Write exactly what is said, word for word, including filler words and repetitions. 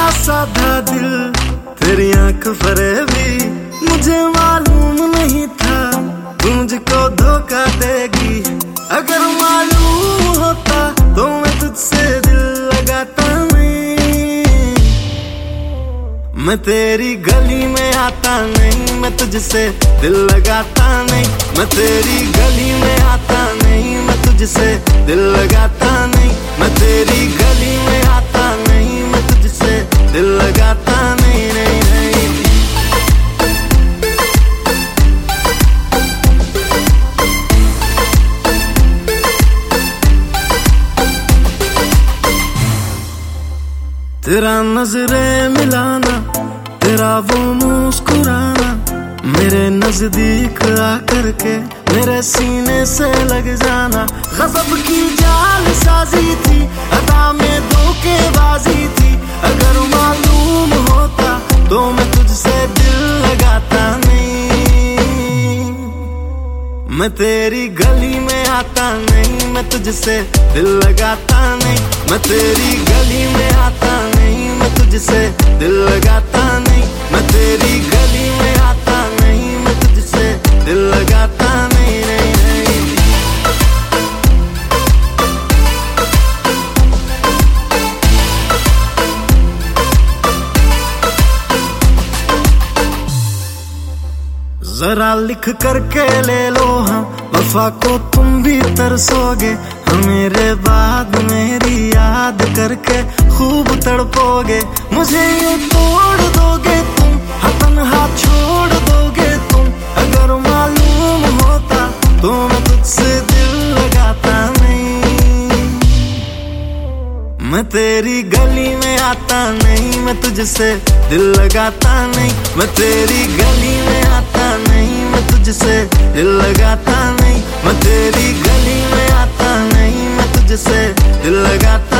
साधा दिल तेरी आंख फरेबी, मुझे मालूम नहीं था तू मुझको धोखा देगी। अगर मालूम होता तो मैं तुझसे दिल लगाता नहीं। मैं तेरी गली में आता नहीं, मैं तुझसे दिल लगाता नहीं। मैं तेरी गली में आता नहीं, मैं तुझसे दिल लगाता नहीं। मैं तेरी गली में आता नहीं, मैं तुझसे दिल लगाता नहीं, नहीं, नहीं। तेरा नजरे मिलाना, तेरा वो मुस्कुराना, मेरे नजदीक आकर के मेरे सीने से लग जाना। गजब की जाल साजी थी, अदा में धोखेबाजी थी। अगर मालूम होता तो मैं तुझसे दिल लगाता नहीं। मैं तेरी गली में आता नहीं, मैं तुझसे दिल लगाता नहीं। मैं तेरी गली में आता नहीं, मैं तुझसे दिल लगाता नहीं। मैं तेरी गली में आता नहीं, मैं तुझसे दिल लगाता नहीं, नहीं, नहीं। जरा लिख करके ले लो हाँ, वफा को तुम भी तरसोगे। हाँ मेरे बाद मेरी याद करके खूब तड़पोगे। मुझे यूं तोड़ दोगे तुम, हाँ तन्हा छोड़ दोगे तुम। अगर मालूम होता तो मैं तुझसे दिल लगाता नहीं। मैं तेरी गली में आता नहीं, मैं तुझसे दिल लगाता नहीं। मैं तेरी गली में आता नहीं, मैं तुझसे दिल लगाता नहीं। मैं तेरी गली में आता नहीं, मैं तुझसे दिल लगाता